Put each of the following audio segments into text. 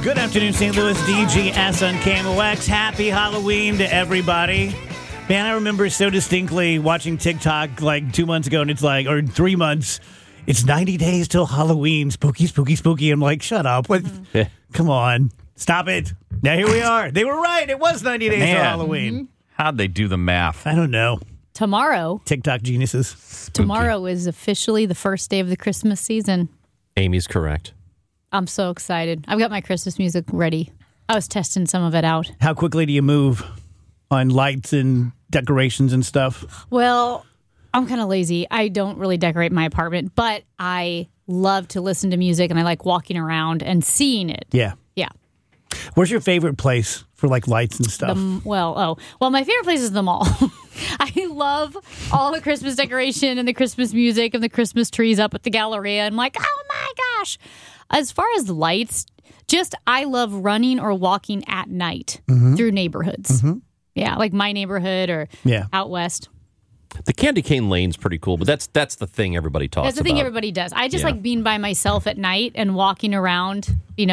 Good afternoon, St. Louis. DGS on KMOX. Happy Halloween to everybody. Man, I remember so distinctly watching TikTok like 2 months ago, and it's like, or 3 months, it's 90 days till Halloween. Spooky, spooky, spooky. I'm like, shut up. What? Come on. Stop it. Now here we are. They were right. It was 90 days till Halloween. How'd they do the math? I don't know. Tomorrow. TikTok geniuses. Spooky. Tomorrow is officially the first day of the Christmas season. Amy's correct. I'm so excited. I've got my Christmas music ready. I was testing some of it out. How quickly do you move on lights and decorations and stuff? Well, I'm kind of lazy. I don't really decorate my apartment, but I love to listen to music and I like walking around and seeing it. Yeah. Yeah. Where's your favorite place for like lights and stuff? Well, my favorite place is the mall. I love all the Christmas decoration and the Christmas music and the Christmas trees up at the Galleria. I'm like, oh my gosh. As far as lights, I love running or walking at night through neighborhoods. Mm-hmm. Yeah, like my neighborhood or out west. The Candy Cane Lane's pretty cool, but that's the thing everybody talks about. That's the thing everybody does. I just like being by myself at night and walking around,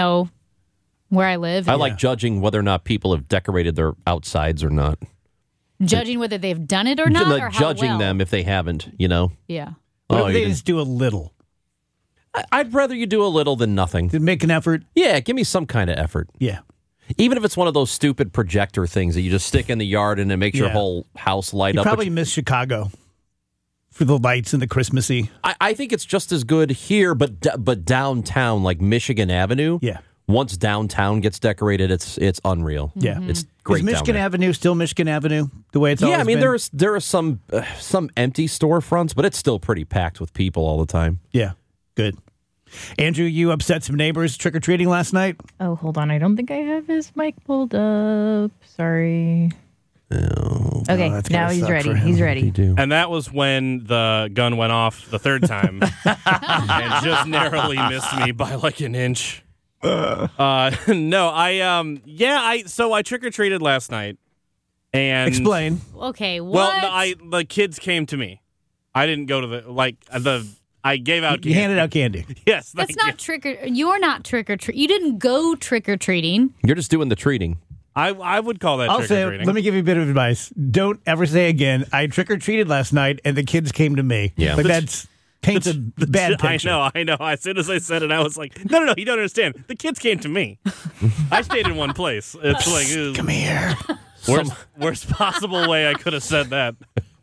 where I live. I like judging whether or not people have decorated their outsides or not. Judging whether they've done it or not, or how judging well. them if they haven't, Yeah. What if they just do a little? I'd rather you do a little than nothing. To make an effort? Yeah, give me some kind of effort. Yeah. Even if it's one of those stupid projector things that you just stick in the yard and it makes your whole house light you up. You probably miss Chicago for the lights and the Christmassy. I think it's just as good here, but downtown, like Michigan Avenue. Yeah. Once downtown gets decorated, it's unreal. Yeah. It's great. Is Michigan Avenue still Michigan Avenue the way it's always been? Yeah, I mean, there are some empty storefronts, but it's still pretty packed with people all the time. Yeah. Good. Andrew, you upset some neighbors trick-or-treating last night? Oh, hold on. I don't think I have his mic pulled up. Sorry. Okay, now he's ready. He's ready. And that was when the gun went off the third time and just narrowly missed me by like an inch. So I trick-or-treated last night. And explain. Okay, what? Well, the kids came to me. I didn't go to I gave out candy. You handed out candy. Yes. That's not you're not trick-or-treat. You didn't go trick-or-treating. You're just doing the treating. I would call that trick-or-treating. Let me give you a bit of advice. Don't ever say again, I trick-or-treated last night and the kids came to me. Yeah. Like that paints a bad picture. I know. As soon as I said it, I was like, no, you don't understand. The kids came to me. I stayed in one place. It's like, come here. Worst possible way I could have said that.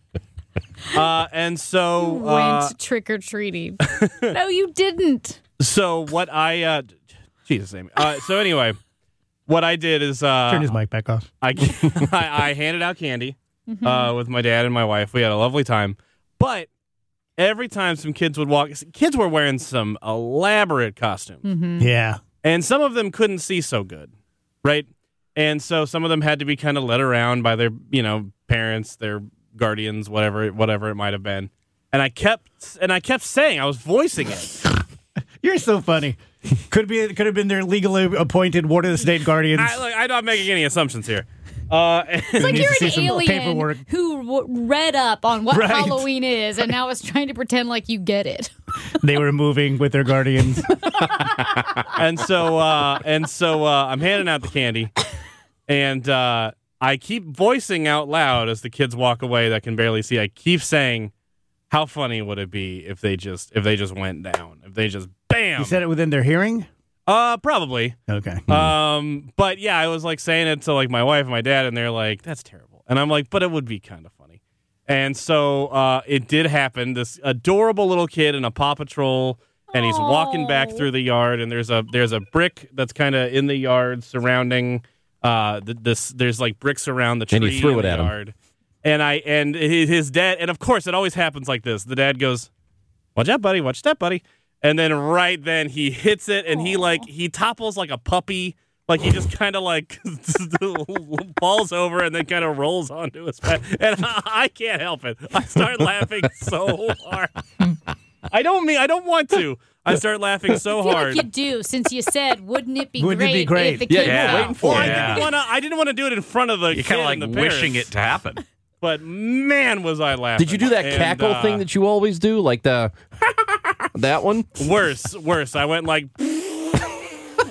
And so went trick-or-treating. No, you didn't. So what Jesus, Amy. So anyway, what I did is turn his mic back off. I handed out candy with my dad and my wife. We had a lovely time. But every time some kids would walk, kids were wearing some elaborate costumes. Mm-hmm. Yeah. And some of them couldn't see so good, right? And so some of them had to be kind of led around by their, parents, their guardians, whatever it might have been. And I kept saying, I was voicing it. You're so funny. Could have been their legally appointed ward of the state guardians. I'm not making any assumptions here. It's like you're an alien paperwork. who read up on what Halloween is and now is trying to pretend like you get it. They were moving with their guardians. and so I'm handing out the candy, and I keep voicing out loud as the kids walk away that can barely see. I keep saying, how funny would it be if they just went down? If they just bam. You said it within their hearing? Probably. Okay. But yeah, I was like saying it to like my wife and my dad, and they're like, that's terrible. And I'm like, but it would be kind of funny. And so it did happen. This adorable little kid in a Paw Patrol, and he's walking back through the yard, and there's a brick that's kind of in the yard surrounding there's like bricks around the tree, and he threw it at yard. Him. And his dad, and of course it always happens like this. The dad goes, "Watch out, buddy! Watch that, buddy!" And then right then he hits it, and he topples like a puppy. Like he just kind of like falls over and then kind of rolls onto his back. And I can't help it. I start laughing so hard. I don't want to. I start laughing so hard. Like you do, since you said, wouldn't it be Wouldn't it be great? if the kids Yeah. Waiting for it. I didn't want to do it in front of the You're kid kind of and like the parents. wishing it to happen. But man, was I laughing. Did you do that cackle thing that you always do? Like that one? Worse. I went like...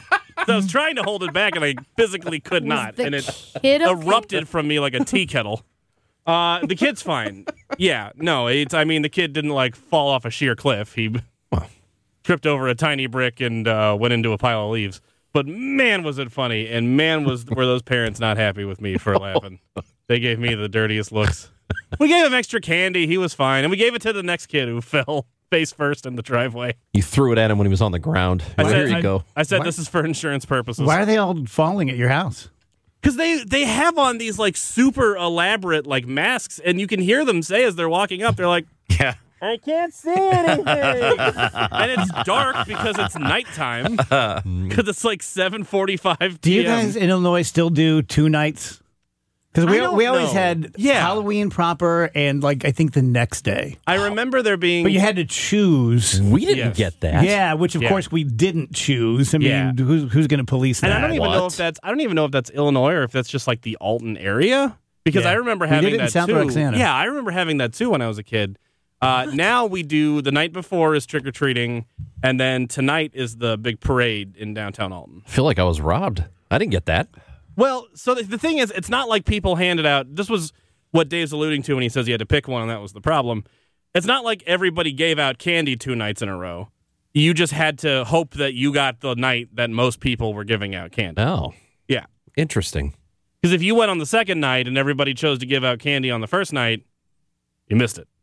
So I was trying to hold it back, and I physically could not. the And it kid okay? erupted from me like a tea kettle. The kid's fine. Yeah, no, the kid didn't like fall off a sheer cliff. He tripped over a tiny brick and went into a pile of leaves. But man, was it funny, and man, were those parents not happy with me for laughing. They gave me the dirtiest looks. We gave him extra candy. He was fine. And we gave it to the next kid who fell face first in the driveway. You threw it at him when he was on the ground. Here you go. I said, this is for insurance purposes. Why are they all falling at your house? Because they have on these like super elaborate like masks, and you can hear them say as they're walking up, they're like, Yeah. I can't see anything. And it's dark because it's nighttime. Because it's like 7:45 p.m. Do you guys in Illinois still do 2 nights? Because we always had Halloween proper and like I think the next day. I remember there being, but you had to choose. We didn't get that. Yeah, which of course we didn't choose. I mean, who's going to police that? And I don't even know if that's Illinois or if that's just like the Alton area. Because I remember having that South too. Roxana. Yeah, I remember having that too when I was a kid. Now we do the night before is trick or treating, and then tonight is the big parade in downtown Alton. I feel like I was robbed. I didn't get that. Well, so the thing is, it's not like people handed out. This was what Dave's alluding to when he says he had to pick one, and that was the problem. It's not like everybody gave out candy 2 nights in a row. You just had to hope that you got the night that most people were giving out candy. Oh. Yeah. Interesting. Because if you went on the second night and everybody chose to give out candy on the first night, you missed it.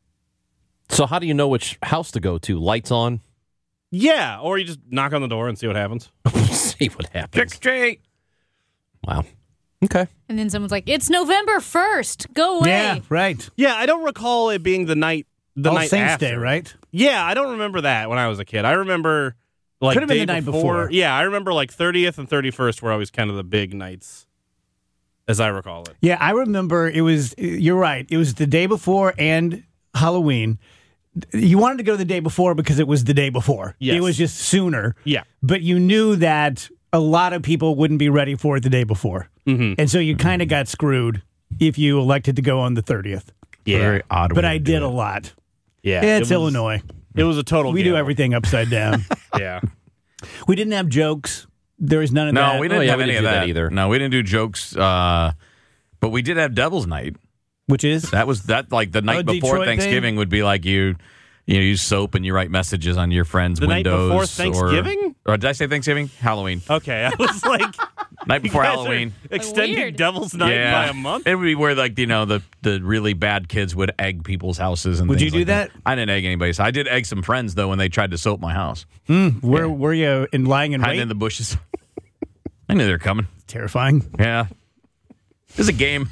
So how do you know which house to go to? Lights on? Yeah, or you just knock on the door and see what happens. See what happens. Trick or treat. Wow. Okay. And then someone's like, "It's November 1st. Go away." Yeah, right. Yeah, I don't recall it being the night Saints after. Day, right? Yeah, I don't remember that when I was a kid. I remember like Could have been day the night before. Yeah, I remember like 30th and 31st were always kind of the big nights, as I recall it. Yeah, I remember it was, you're right, it was the day before and Halloween. You wanted to go the day before because it was the day before. Yes. It was just sooner. Yeah. But you knew that a lot of people wouldn't be ready for it the day before. Mm-hmm. And so you kind of got screwed if you elected to go on the 30th. Yeah. Very odd. But way I to do did it. a lot. Yeah. It's Illinois. It was a total We gamble. do everything upside down. Yeah. We didn't have jokes. There was none of that. No, we didn't have we any didn't of do that. that either. No, we didn't do jokes. But we did have Devil's Night. Which is? That was like the night before Detroit Thanksgiving thing? would be like you use soap and you write messages on your friends' The night windows. before Thanksgiving? Or did I say Thanksgiving? Halloween. Okay, I was like, Night before you guys are Halloween. extending Weird. Devil's Night by a month. It would be where the really bad kids would egg people's houses and Would things you do like that? I didn't egg anybody's. I did egg some friends though when they tried to soap my house. Where were you lying in Hiding wait? in the bushes. I knew they were coming. Terrifying. Yeah. It was a game.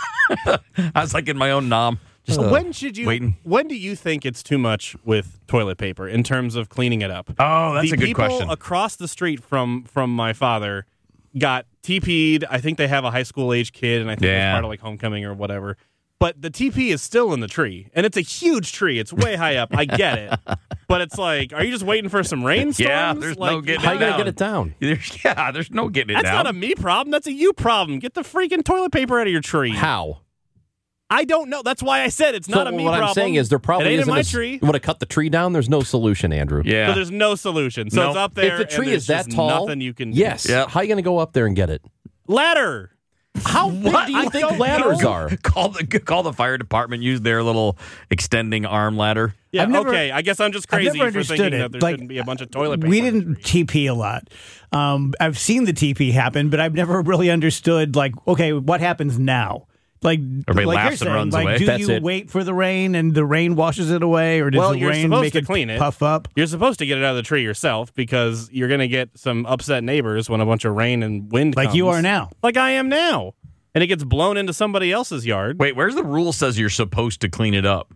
I was like in my own nom. Just waiting. When do you think it's too much with toilet paper in terms of cleaning it up? Oh, that's the a good people question. across the street from my father got TP'd. I think they have a high school age kid, and I think it's Yeah. part of like homecoming or whatever. But the TP is still in the tree, and it's a huge tree. It's way high up. I get it, but it's like, are you just waiting for some rainstorms? Yeah, there's no like, getting How are you going to down. get it down? There's no getting it That's down. not a me problem. That's a you problem. Get the freaking toilet paper out of your tree. How? I don't know. That's why I said it's not a me what problem. I'm saying is there probably it ain't isn't in my a tree. You want to cut the tree down? There's no solution, Andrew. Yeah. So there's no solution. So Nope. it's up there. If the and tree there's is that just tall, nothing you can. yes. Yep. How are you going to go up there and get it? Ladder. How big do you think ladders are? Call the fire department. Use their little extending arm ladder. Yeah. I've never- okay. I guess I'm just I've crazy never for understood thinking it. that there Like, shouldn't be a bunch of toilet paper. We on the didn't tree. TP a lot. I've seen the TP happen, but I've never really understood, like, okay, what happens now? Like, Everybody like laughs you're and saying, runs like, away. do That's you it. wait for the rain and the rain washes it away, or does Well, the you're rain supposed make to it clean it. puff up? You're supposed to get it out of the tree yourself because you're going to get some upset neighbors when a bunch of rain and wind Like comes. you are now. Like I am now. And it gets blown into somebody else's yard. Wait, where's the rule says you're supposed to clean it up?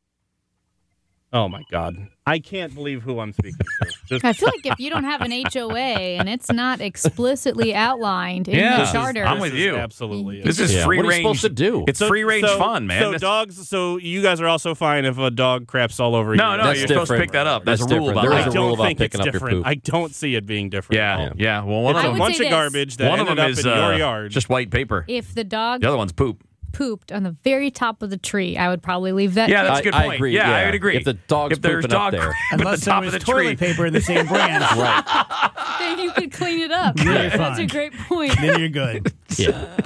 Oh, my God. I can't believe who I'm speaking to. Just- I feel like if you don't have an HOA and it's not explicitly outlined in Yeah. the This is- charter, I'm with This is you. absolutely. This is Yeah. free What are you range. supposed to do? It's free range fun, man. So That's- dogs. So you guys are also fine if a dog craps all over you. No, That's you're supposed to different. pick that up. There's That's a rule different. about There I is that. a rule don't about think it's picking up your different. poop. I don't see it being different. at all. Yeah. Well, one It's of a them, bunch say of this. garbage that one of ended them up is in your yard. just white paper. if the dog The other one's poop. pooped on the very top of the tree, I would probably leave that. Yeah, that's a good point. I agree. Yeah, I would agree. If the dog's pooping up there. Unless there was toilet paper in the same branch. Right. Then you could clean it up. Then you're That's a fine. great point. Then you're good. Yeah.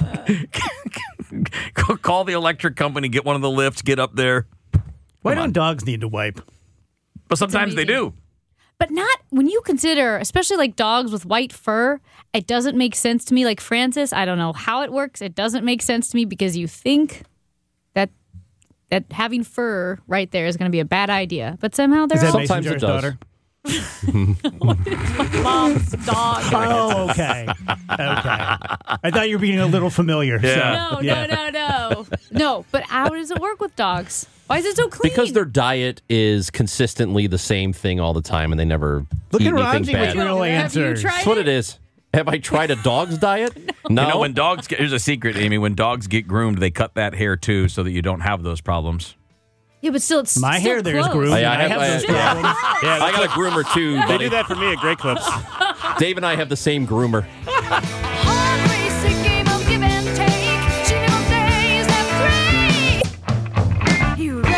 Call the electric company, get one of the lifts, get up there. Why don't dogs need to wipe? But sometimes they do. But not when you consider, especially like dogs with white fur, it doesn't make sense to me. Like Francis, I don't know how it works. It doesn't make sense to me because you think that having fur right there is going to be a bad idea. But somehow there Is that are Mason Sometimes it Jar's does. daughter? mom's dog. Oh, okay. I thought you were being a little familiar. Yeah. No, but how does it work with dogs? Why is it so clean? Because their diet is consistently the same thing all the time, and they never Look eat at anything Ramsey with bad. real Have you answers. tried That's what it? it is. Have I tried a dog's diet? No. You know, when dogs get, here's a secret, Amy. When dogs get groomed, they cut that hair too so that you don't have those problems. Yeah, but still, it's My still hair there is close. groomed. I I have those problems. Yeah, I got a groomer too, they buddy. do that for me at Great Clips. Dave and I have the same groomer. Hard racing game of give and take. She never plays that free. You'd rather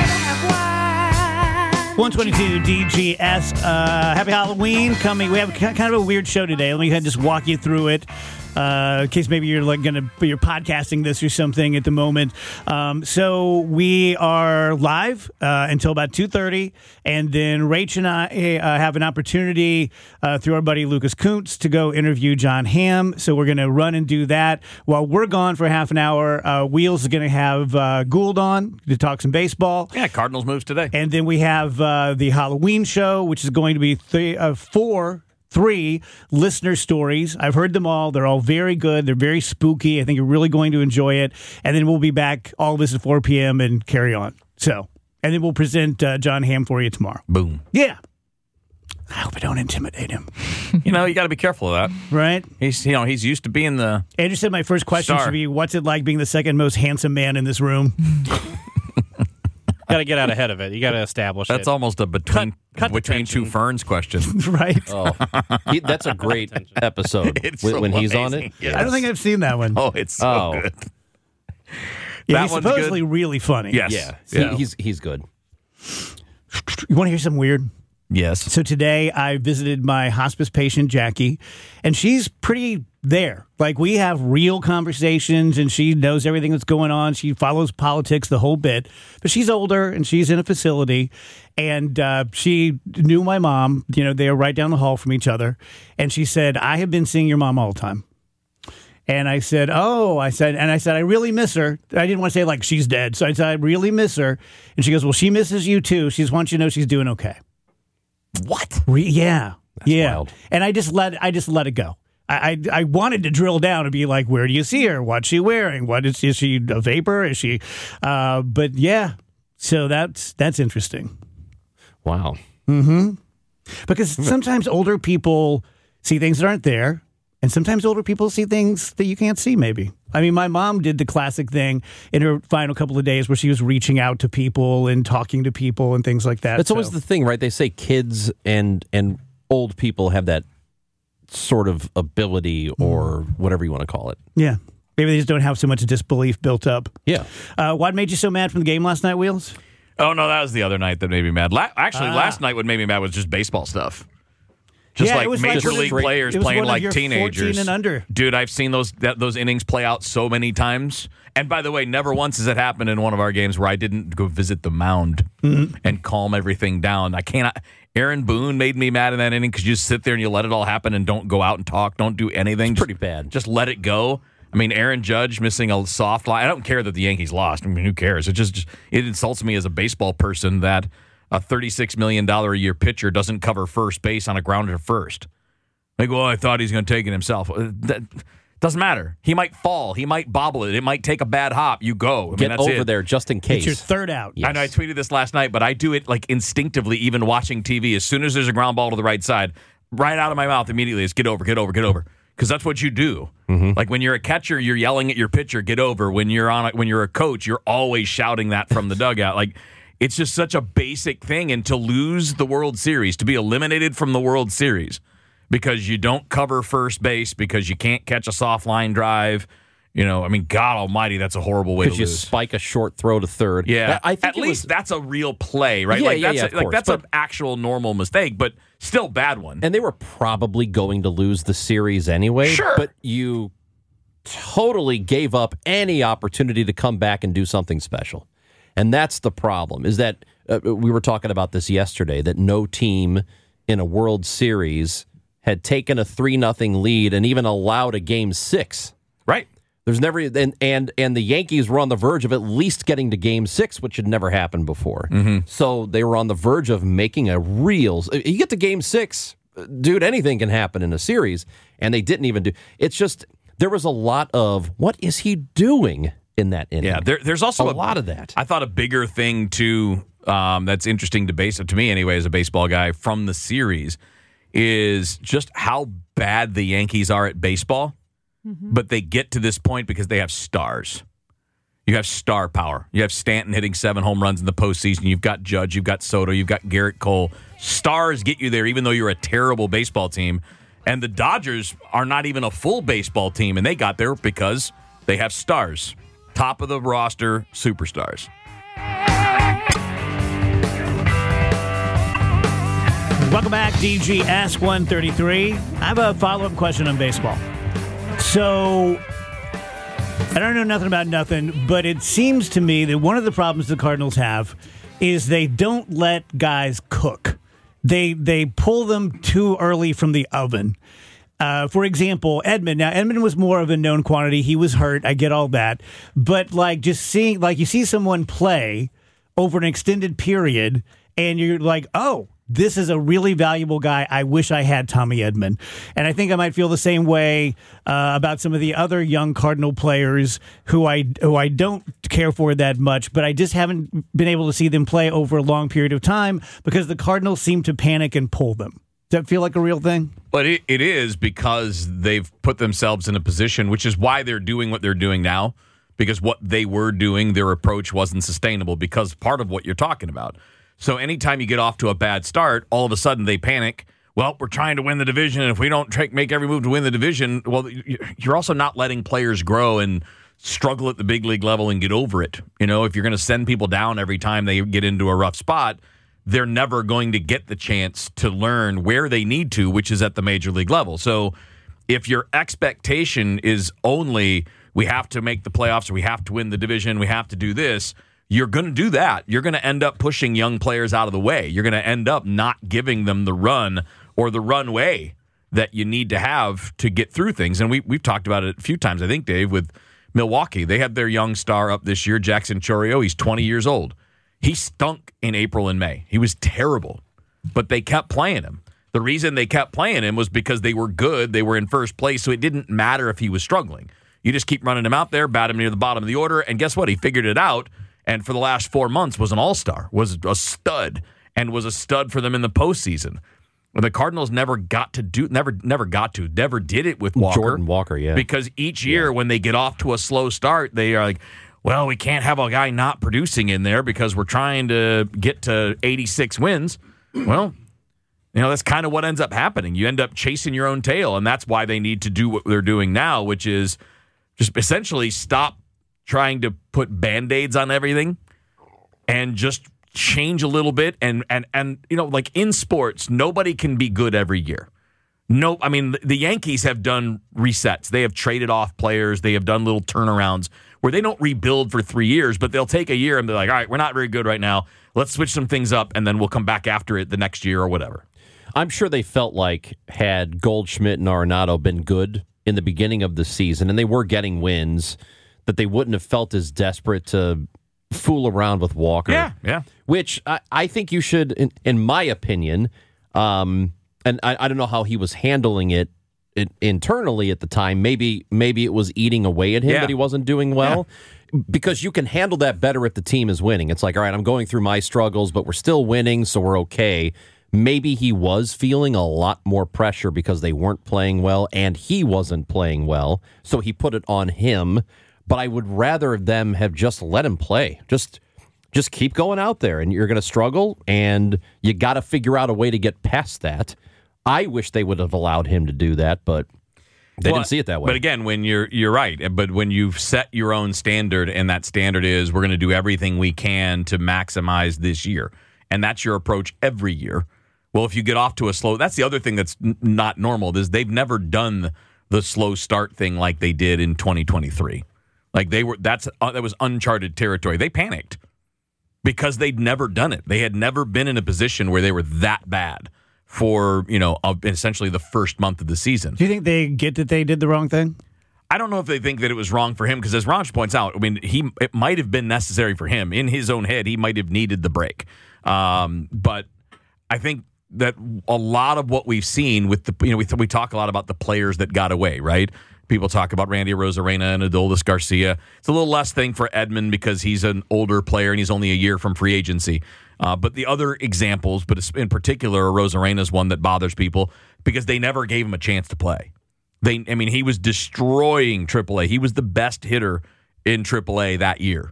have wine. 122 DGS. Happy Halloween coming. We have kind of a weird show today. Let me just walk you through it. In case maybe you're you're podcasting this or something at the moment. So we are live until about 2:30, and then Rach and I have an opportunity through our buddy Lucas Kuntz to go interview John Hamm. So we're going to run and do that while we're gone for half an hour. Wheels is going to have Gould on to talk some baseball. Yeah, Cardinals moves today. And then we have the Halloween show, which is going to be three listener stories. I've heard them all. They're all very good. They're very spooky. I think you're really going to enjoy it. And then we'll be back, all of us at 4 p.m. and carry on. So, and then we'll present John Hamm for you tomorrow. Boom. Yeah. I hope I don't intimidate him. You know, you got to be careful of that. Right? He's used to being the Andrew said my first question Star. should be, what's it like being the second most handsome man in this room? Got to get out ahead of it. You got to establish That's it. almost a between cut the two tension. ferns question. Right? Oh, that's a great episode It's when so he's on amazing. it. Yes. I don't think I've seen that one. Oh, it's so Oh. good. Yeah, that he's one's supposedly good. really funny. Yes. Yeah, he's good. You want to hear something weird? Yes. So today I visited my hospice patient, Jackie, and she's pretty there. Like, we have real conversations, and she knows everything that's going on. She follows politics the whole bit, but she's older, and she's in a facility, and she knew my mom. You know, they were right down the hall from each other, and she said, I have been seeing your mom all the time. And I said, I said, I really miss her. I didn't want to say, like, she's dead. So I said, I really miss her. And she goes, well, she misses you, too. She just wants you to know she's doing okay. What? Yeah. Yeah. wild. And I just let it go. I wanted to drill down and be like, where do you see her? What's she wearing? Is she a vapor? Is she but yeah. So that's interesting. Wow. Because sometimes older people see things that aren't there, and sometimes older people see things that you can't see, maybe. I mean, my mom did the classic thing in her final couple of days where she was reaching out to people and talking to people and things like that. That's always the thing, right? They say kids and old people have that sort of ability or whatever you want to call it. Yeah. Maybe they just don't have so much disbelief built up. Yeah. What made you so mad from the game last night, Wheels? Oh, no, that was the other night that made me mad. Last night what made me mad was just baseball stuff. Just Yeah, like it was major like league one of- players it was playing one of like your 14 teenagers. and under. Dude, I've seen those innings play out so many times. And by the way, never once has it happened in one of our games where I didn't go visit the mound and calm everything down. Aaron Boone made me mad in that inning because you just sit there and you let it all happen and don't go out and talk, don't do anything. It's pretty bad. Just let it go. I mean, Aaron Judge missing a soft line. I don't care that the Yankees lost. I mean, who cares? It insults me as a baseball person that a $36 million a year pitcher doesn't cover first base on a grounder to first. Like, well, I thought he's going to take it himself. That doesn't matter. He might fall. He might bobble it. It might take a bad hop. You go. I mean, Get that's over it. there just in case. It's your third out. Yes. I know I tweeted this last night, but I do it like instinctively, even watching TV. As soon as there's a ground ball to the right side, right out of my mouth immediately is get over. Because that's what you do. Like when you're a catcher, you're yelling at your pitcher, get over. When you're a coach, you're always shouting that from the dugout. Like, it's just such a basic thing. And to lose the World Series, to be eliminated from the World Series because you don't cover first base, because you can't catch a soft line drive, I mean, God Almighty, that's a horrible way to Because you lose. spike a short throw to third. Yeah, I think at least that's a real play, right? Yeah, That's an actual normal mistake, but still bad one. And they were probably going to lose the series anyway. Sure. But you totally gave up any opportunity to come back and do something special. And that's the problem, is that we were talking about this yesterday, that no team in a World Series had taken a 3-0 lead and even allowed a Game 6. Right. There's never and the Yankees were on the verge of at least getting to Game 6, which had never happened before. Mm-hmm. So they were on the verge of making a real. You get to Game 6, dude. Anything can happen in a series, and they didn't even do. It's just there was a lot of what is he doing in that inning? Yeah, there's also a lot of that. I thought a bigger thing too that's interesting to me anyway as a baseball guy from the series is just how bad the Yankees are at baseball. But they get to this point because they have stars. You have star power. You have Stanton hitting 7 home runs in the postseason. You've got Judge. You've got Soto. You've got Garrett Cole. Stars get you there, even though you're a terrible baseball team. And the Dodgers are not even a full baseball team, and they got there because they have stars. Top of the roster, superstars. Welcome back, DG Ask 133. I have a follow-up question on baseball. So, I don't know nothing about nothing, but it seems to me that one of the problems the Cardinals have is they don't let guys cook. They pull them too early from the oven. For example, Edman. Now, Edman was more of a known quantity. He was hurt. I get all that. But, just seeing, you see someone play over an extended period, and you're like, oh, this is a really valuable guy. I wish I had Tommy Edman. And I think I might feel the same way about some of the other young Cardinal players who I don't care for that much, but I just haven't been able to see them play over a long period of time because the Cardinals seem to panic and pull them. Does that feel like a real thing? But it is because they've put themselves in a position, which is why they're doing what they're doing now, because what they were doing, their approach wasn't sustainable because part of what you're talking about. So anytime you get off to a bad start, all of a sudden they panic. Well, we're trying to win the division, and if we don't make every move to win the division, well, you're also not letting players grow and struggle at the big league level and get over it. If you're going to send people down every time they get into a rough spot, they're never going to get the chance to learn where they need to, which is at the major league level. So if your expectation is only we have to make the playoffs or we have to win the division, we have to do this, you're going to do that. You're going to end up pushing young players out of the way. You're going to end up not giving them the run or the runway that you need to have to get through things. And we've talked about it a few times, I think, Dave, with Milwaukee. They had their young star up this year, Jackson Chourio. He's 20 years old. He stunk in April and May. He was terrible, but they kept playing him. The reason they kept playing him was because they were good. They were in first place, so it didn't matter if he was struggling. You just keep running him out there, bat him near the bottom of the order, and guess what? He figured it out. And for the last 4 months was an all-star, was a stud, and was a stud for them in the postseason. The Cardinals never did it with Walker. Jordan Walker, yeah. Because each year when they get off to a slow start, they are like, well, we can't have a guy not producing in there because we're trying to get to 86 wins. Well, that's kind of what ends up happening. You end up chasing your own tail, and that's why they need to do what they're doing now, which is just essentially stop trying to put Band-Aids on everything and just change a little bit. And like in sports, nobody can be good every year. No, I mean, the Yankees have done resets. They have traded off players. They have done little turnarounds where they don't rebuild for 3 years, but they'll take a year and be like, all right, we're not very good right now. Let's switch some things up, and then we'll come back after it the next year or whatever. I'm sure they felt like had Goldschmidt and Arenado been good in the beginning of the season, and they were getting wins, that they wouldn't have felt as desperate to fool around with Walker. Yeah. Which I think you should, in my opinion, and I don't know how he was handling it internally at the time. Maybe it was eating away at him that he wasn't doing well. Yeah. Because you can handle that better if the team is winning. It's like, all right, I'm going through my struggles, but we're still winning, so we're okay. Maybe he was feeling a lot more pressure because they weren't playing well and he wasn't playing well, so he put it on him. But I would rather them have just let him play. Just keep going out there, and you're going to struggle, and you got to figure out a way to get past that. I wish they would have allowed him to do that, but They didn't see it that way. But again, when you're right. But when you've set your own standard, and that standard is we're going to do everything we can to maximize this year, and that's your approach every year. Well, if you get off to a slow, that's the other thing that's not normal. Is they've never done the slow start thing like they did in 2023. Like that was uncharted territory. They panicked because they'd never done it. They had never been in a position where they were that bad for, essentially the first month of the season. Do you think they get that they did the wrong thing? I don't know if they think that it was wrong for him because, as Raj points out, I mean, it might have been necessary for him. In his own head, he might have needed the break. But I think that a lot of what we've seen with we talk a lot about the players that got away, right? People talk about Randy Arozarena and Adolis Garcia. It's a little less thing for Edman because he's an older player and he's only a year from free agency. But the other examples, but in particular, Arozarena is one that bothers people because they never gave him a chance to play. He was destroying AAA. He was the best hitter in AAA that year,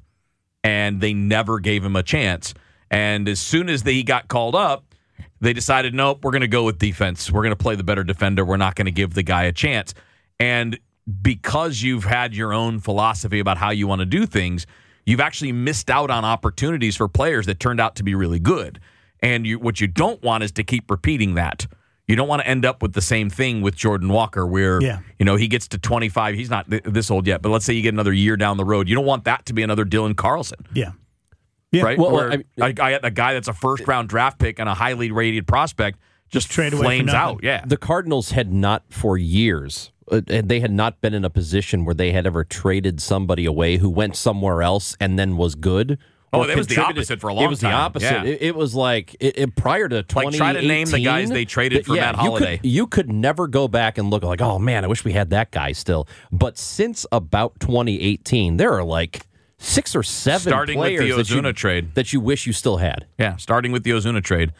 and they never gave him a chance. And as soon as he got called up, they decided, nope, we're going to go with defense. We're going to play the better defender. We're not going to give the guy a chance. And because you've had your own philosophy about how you want to do things, you've actually missed out on opportunities for players that turned out to be really good. And what you don't want is to keep repeating that. You don't want to end up with the same thing with Jordan Walker where, he gets to 25. He's not this old yet, but let's say you get another year down the road. You don't want that to be another Dylan Carlson. Yeah. Right? Well, a guy that's a first-round draft pick and a highly rated prospect just trade away flames out. Yeah. The Cardinals had not for years, they had not been in a position where they had ever traded somebody away who went somewhere else and then was good. Oh, it was the opposite for a long time. It was the opposite. Yeah. It was like prior to 2018. Like, try to name the guys they traded for Matt Holliday. You could never go back and look like, oh, man, I wish we had that guy still. But since about 2018, there are like 6 or 7 starting players with the Ozuna trade that you wish you still had. Yeah, starting with the Ozuna trade.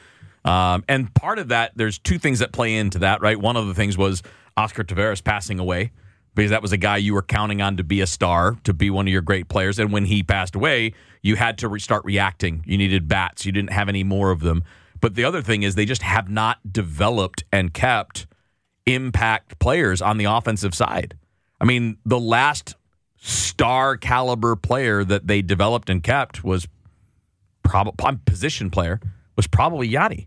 And part of that, there's 2 things that play into that, right? One of the things was Oscar Taveras passing away because that was a guy you were counting on to be a star, to be one of your great players. And when he passed away, you had to start reacting. You needed bats. You didn't have any more of them. But the other thing is they just have not developed and kept impact players on the offensive side. I mean, the last star caliber player that they developed and kept was probably position player was probably Yadi.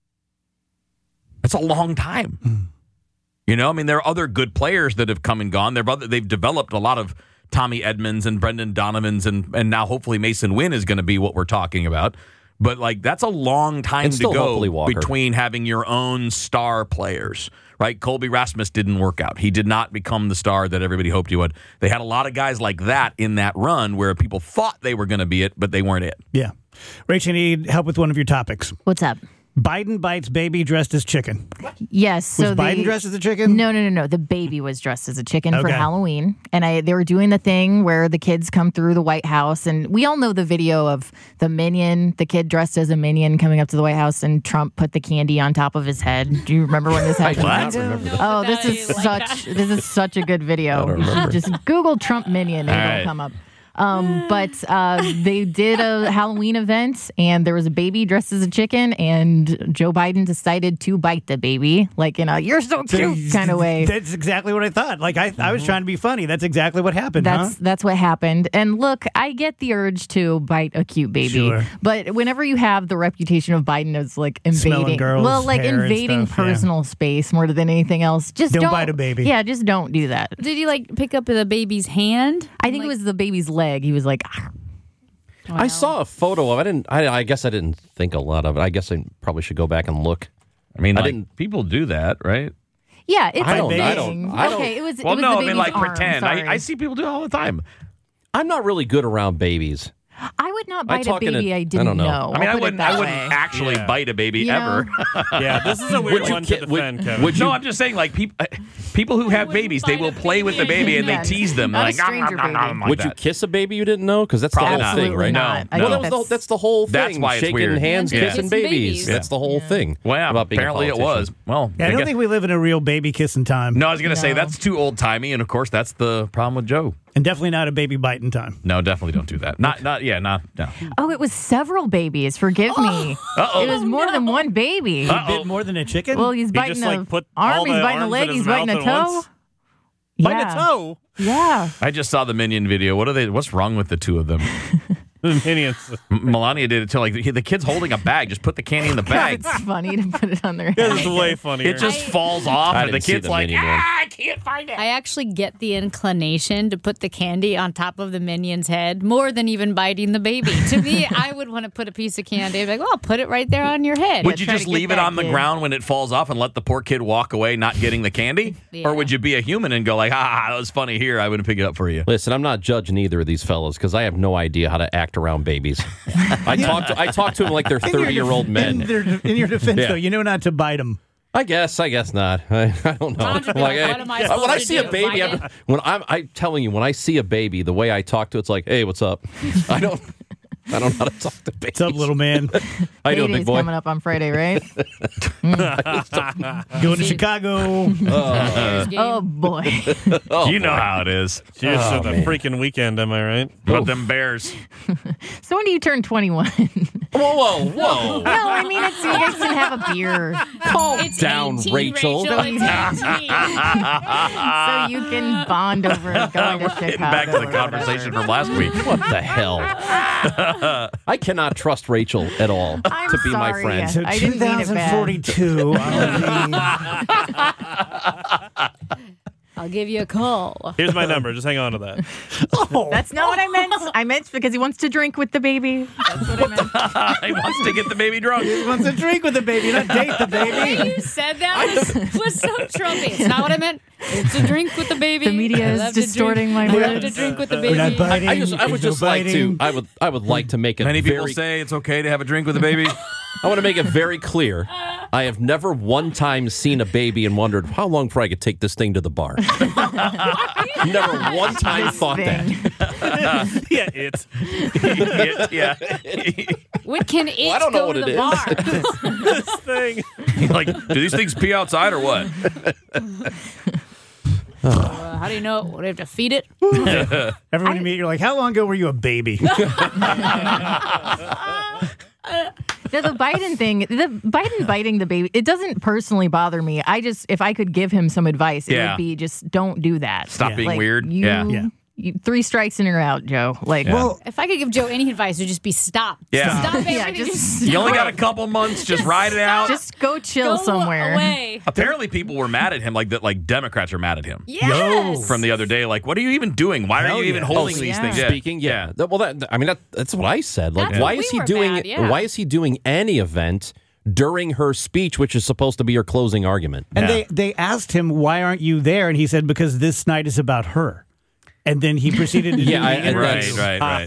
That's a long time. There are other good players that have come and gone. They've developed a lot of Tommy Edmonds and Brendan Donovans, and now hopefully Mason Wynn is going to be what we're talking about. But that's a long time to go between having your own star players, right? Colby Rasmus didn't work out. He did not become the star that everybody hoped he would. They had a lot of guys like that in that run where people thought they were going to be it, but they weren't it. Yeah. Rach, I need help with one of your topics. What's up? Biden bites baby dressed as chicken. Yes. Was Biden dressed as a chicken? No. The baby was dressed as a chicken for Halloween. And they were doing the thing where the kids come through the White House. And we all know the video of the minion, the kid dressed as a minion coming up to the White House and Trump put the candy on top of his head. Do you remember when this happened? I do not remember that. Oh, this is such a good video. Just Google Trump minion and it'll come up. But they did a Halloween event and there was a baby dressed as a chicken and Joe Biden decided to bite the baby like in a you're so cute kind of way. That's exactly what I thought. Like I was trying to be funny. That's exactly what happened. That's what happened. And look, I get the urge to bite a cute baby, but whenever you have the reputation of Biden as like invading, invading personal space more than anything else, just don't bite a baby. Yeah, just don't do that. Did he pick up the baby's hand? I think it was the baby's leg. He was like, wow. I saw a photo of it. I guess I didn't think a lot of it. I guess I probably should go back and look. I mean, people do that, right? Yeah, it's I don't. Okay, it was. Well, it was no, the I mean, baby's arm, pretend. I see people do it all the time. I'm not really good around babies. I would not bite a baby I didn't don't know. know. I mean, I wouldn't actually bite a baby ever. Yeah, this is a weird one to defend, Kevin. No, I'm just saying, people who have babies, they will play with the baby and they tease them. Not a stranger baby. Would you kiss a baby you didn't know? Because that's the whole thing, right? No. That's the whole thing. That's why it's shaking weird. hands, kissing babies. Yeah. That's the whole thing. Well, about being apparently it was. Well, I don't think we live in a real baby kissing time. No, I was going to say that's too old timey, and of course that's the problem with Joe. And definitely not a baby biting time. No, definitely don't do that. No. Oh, it was several babies. Forgive me. It was more than one baby. He bit more than a chicken? Well, he's biting just, a put arm, all he's the biting a arms leg, in he's his biting a mouth at toe. once? By the toe. Yeah. I just saw the Minion video. What's wrong with the two of them? The Minions. Melania did it too. Like the kid's holding a bag. Just put the candy in the bag. It's funny to put it on their head. This is way funnier. It just falls off, I and the didn't see kid's the like, Minion one. I can't find it. I actually get the inclination to put the candy on top of the minion's head more than even biting the baby. To me, I would want to put a piece of candy. I'd be like, well, put it right there on your head. Would you try just to get leave it that on the kid. ground when it falls off and let the poor kid walk away not getting the candy? Yeah. Or would you be a human and go like, that was funny here, I wouldn't pick it up for you? Listen, I'm not judging either of these fellas because I have no idea how to act around babies. I talk to them like they're 30-year-old men. In your defense, Yeah. though, you know not to bite them. I guess not. I don't know. Tom should be like, what am I when supposed I to see do, a baby, bite it? I'm telling you, when I see a baby, the way I talk to it's like, hey, what's up? I don't know how to talk to babies. What's up, little man? How you doing, Payday's big boy? coming up on Friday, right? Going to Chicago. Bears game. Oh boy. You know how it is. Cheers to the freaking weekend, am I right? But them Bears. So when do you turn 21? Whoa. No, I mean it's you guys can have a beer Calm It's down, 18, Rachel. It's 18. so you can bond over going to Chicago. Getting back to the or conversation whatever. from last week. What the hell? I cannot trust Rachel at all I'm to be my sorry. friend. So I didn't mean it bad. 2042. I'll give you a call. Here's my number. Just hang on to that. That's not what I meant. I meant because he wants to drink with the baby. That's what I meant. He wants to get the baby drunk. He wants to drink with the baby, not date the The way baby. you said that was so Trumpy. It's not what I meant. It's to drink with the baby. The media I is love to distorting drink. my I love words. to drink with the We're not baby. biting. I would There's just no like to. biting. I would like to make it Many people very. say it's okay to have a drink with a baby. I want to make it very clear. I have never one time seen a baby and wondered how long before I could take this thing to the bar. Never one time thought that. Yeah, it's. Yeah. What can it I don't know go what to it the is. bar? This thing. Like, do these things pee outside or what? How do you know? What, do you have to feed it? Everyone you meet, you're like, how long ago were you a baby? The Biden thing, the Biden biting the baby, it doesn't personally bother me. I just, if I could give him some advice, it Yeah. would be just don't do that. Stop being Like, weird. You, Yeah. You, 3 strikes and you're out, Joe. Like, Well, If I could give Joe any advice, it would just be stop. Yeah. Stop everything. Yeah, just You only got a couple months. Just ride it out. just go chill go somewhere. away. Apparently, people were mad at him. Like Democrats are mad at him Yes. from the other day. Like, what are you even doing? Why are Hell you even yeah. holding Oh, these yeah. things? Speaking, yeah. That's what I said. Like, That's why what is we he were doing? mad, yeah. Why is he doing any event during her speech, which is supposed to be her closing argument? and Yeah. they asked him, why aren't you there? And he said, because this night is about her. And then he proceeded to Yeah, do the interview. Right.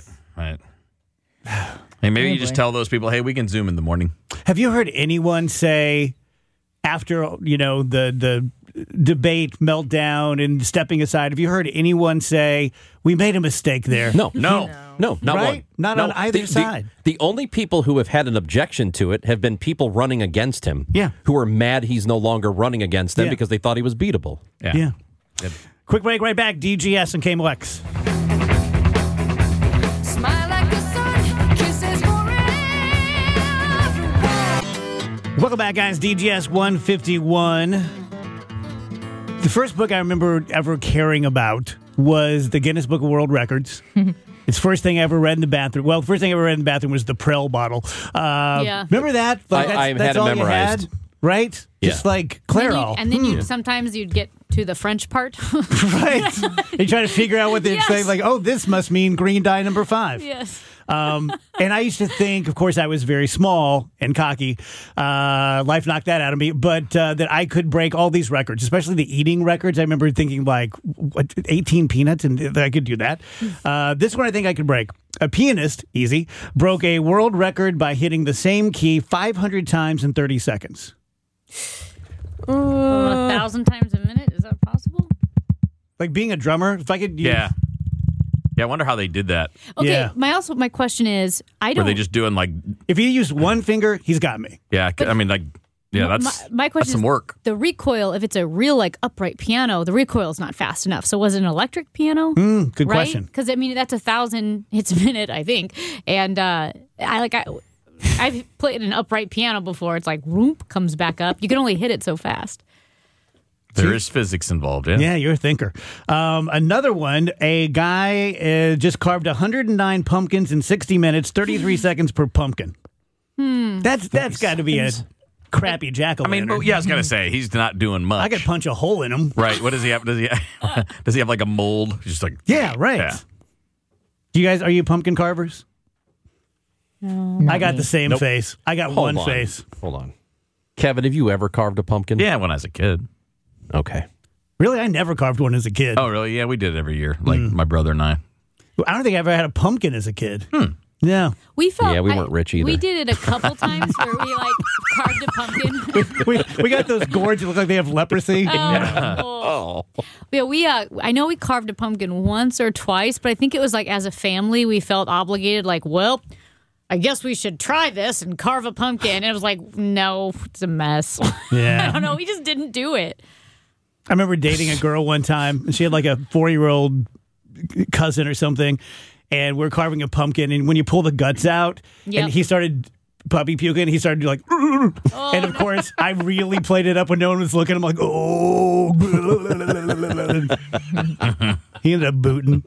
Hey, maybe you just tell those people, hey, we can Zoom in the morning. Have you heard anyone say after, the debate meltdown and stepping aside, have you heard anyone say, we made a mistake there? No, No. not Right? one. Not on either side. The only people who have had an objection to it have been people running against him. Yeah. who are mad he's no longer running against them Yeah. because they thought he was beatable. Yeah. Quick break, right back. DGS and KMOX. Smile like the sun, kisses forever. Welcome back, guys. DGS 151. The first book I remember ever caring about was the Guinness Book of World Records. It's the first thing I ever read in the bathroom. Well, the first thing I ever read in the bathroom was the Prel bottle. Yeah. Remember that? I had it all you memorized. had, right? Yeah. Just like And then Clairol. and then you sometimes you'd get to the French part. Right. They try to figure out what they're Yes. saying. Like, oh, this must mean green dye number 5. Yes. And I used to think, of course, I was very small and cocky. Life knocked that out of me. But that I could break all these records, especially the eating records. I remember thinking, like, what, 18 peanuts? And that I could do that. This one I think I could break. A pianist, easy, broke a world record by hitting the same key 500 times in 30 seconds. 1,000 times a minute. Is that possible? Like being a drummer, if I could. Yeah. Yeah, I wonder how they did that. Okay. Yeah. My question is, I Were don't. they just doing like, If he used one finger, he's got me. yeah, I mean, like, yeah, My- that's my question that's some is, work. The recoil, if it's a real like upright piano, the recoil is not fast enough. So was it an electric piano? Good Right? question. Because I mean that's 1,000 hits a minute, I think. And I've played an upright piano before. It's like roomp comes back up. You can only hit it so fast. There is physics involved, yeah. Yeah, you're a thinker. Another one, a guy just carved 109 pumpkins in 60 minutes, 33 seconds per pumpkin. That's got to be a crappy jack-o'-lantern. I mean, I was going to say, he's not doing much. I could punch a hole in him. Right. What does he have? Does he have like a mold? Just like, Yeah, right. Yeah. Do you guys, are you pumpkin carvers? No, I got the same face. I got one face. Hold on. Kevin, have you ever carved a pumpkin? Yeah, when I was a kid. Okay. Really? I never carved one as a kid. Oh, really? Yeah, we did it every year, like my brother and I. I don't think I ever had a pumpkin as a kid. Yeah. We felt Yeah, we weren't rich either. We did it a couple times where we like carved a pumpkin. We got those gourds that look like they have leprosy. Oh. Yeah, I know we carved a pumpkin once or twice, but I think it was like as a family we felt obligated. Like, well, I guess we should try this and carve a pumpkin. And it was like, no, it's a mess. Yeah. I don't know. We just didn't do it. I remember dating a girl one time, and she had like a 4-year-old cousin or something, and we're carving a pumpkin, and when you pull the guts out, and he started puppy puking, he started like, and of course, I really played it up when no one was looking. I'm like, oh. He ended up booting.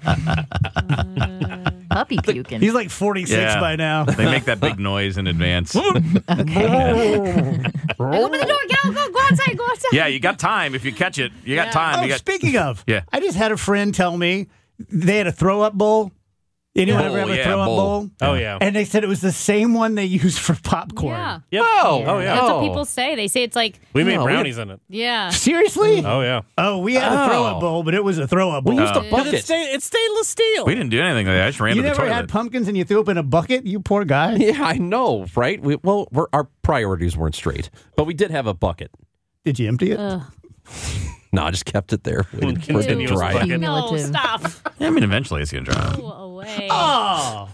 Puppy puking. He's like 46 by now. They make that big noise in advance. Open the door. Go outside. Go outside. Yeah, you got time if you catch it. You got time. Oh, You got, speaking of, Yeah. I just had a friend tell me they had a throw-up bowl. Anyone ever have a throw-up bowl? Oh, yeah. And they said it was the same one they used for popcorn. Yeah. Yep. Oh, yeah. That's what people say. They say it's like, We made No, brownies in it. yeah. Seriously? Oh, yeah. Oh, we had a throw-up bowl, but it was a throw-up bowl. We used a But bucket. it's stainless steel. we didn't do anything like that. I just ran You to the never toilet. had pumpkins and you threw up in a bucket? You poor guy. Yeah, I know, right? Our priorities weren't straight, but we did have a bucket. Did you empty it? No, I just kept it there. Waited for it to Continuous dry. bucket. No, Cumulative. stop. I mean, eventually it's going to dry. Go away. Oh.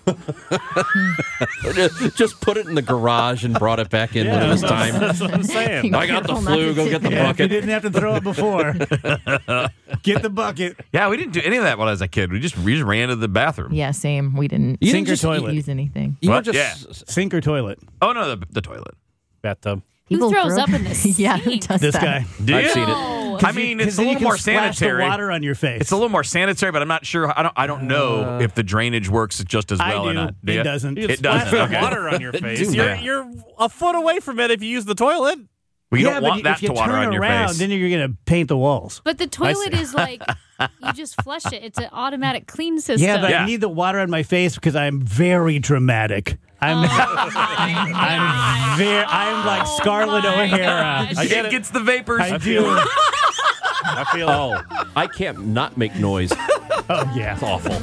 Just put it in the garage and brought it back in when it was time. That's what I'm saying. I got the Careful not flu. to Go sit get the there. Yeah, if you bucket. didn't have to throw it before. Get the bucket. Yeah, we didn't do any of that when I was a kid. We just ran to the bathroom. Yeah, same. We didn't You Sink or didn't just toilet? use anything. You What? were just Sink or toilet? Oh, no, the toilet. Bathtub. Who throws throw- up in the Yeah, who sink? does This that? guy. Do I've you? seen it. Oh. I mean, it's a Then you little can more splash sanitary. the water on your face. It's a little more sanitary, but I'm not sure. I don't know if the drainage works just as well I do. or not. Do It you? doesn't. You It splash doesn't. the Okay. water on your face. Do that. You're a foot away from it if you use the toilet. We yeah, don't but want that if you to water turn on your around, face. then you're going to paint the walls. But the toilet is like, you just flush it. It's an automatic clean system. Yeah, but Yeah. I need the water on my face because I'm very dramatic. I'm like Scarlett O'Hara. I get it it. gets the vapors. I do. I feel it. I can't not make noise. Oh, yeah. It's awful.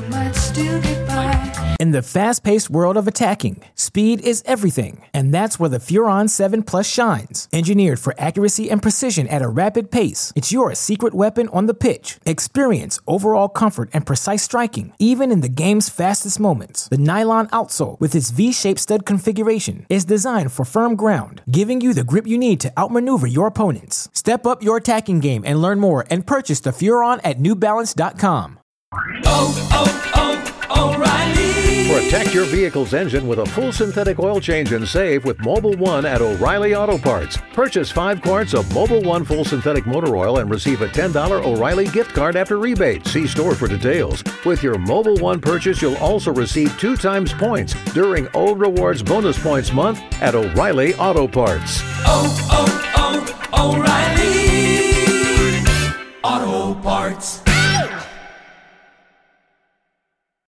In the fast-paced world of attacking, speed is everything, and that's where the Furon 7 Plus shines. Engineered for accuracy and precision at a rapid pace, it's your secret weapon on the pitch. Experience overall comfort and precise striking, even in the game's fastest moments. The nylon outsole, with its V-shaped stud configuration, is designed for firm ground, giving you the grip you need to outmaneuver your opponents. Step up your attacking game and learn more, and purchase the Furon at NewBalance.com. Protect your vehicle's engine with a full synthetic oil change and save with Mobile One at O'Reilly Auto Parts. Purchase 5 quarts of Mobile One full synthetic motor oil and receive a $10 O'Reilly gift card after rebate. See store for details. With your Mobile One purchase, you'll also receive 2 times points during O Rewards Bonus Points Month at O'Reilly Auto Parts. O'Reilly Auto Parts.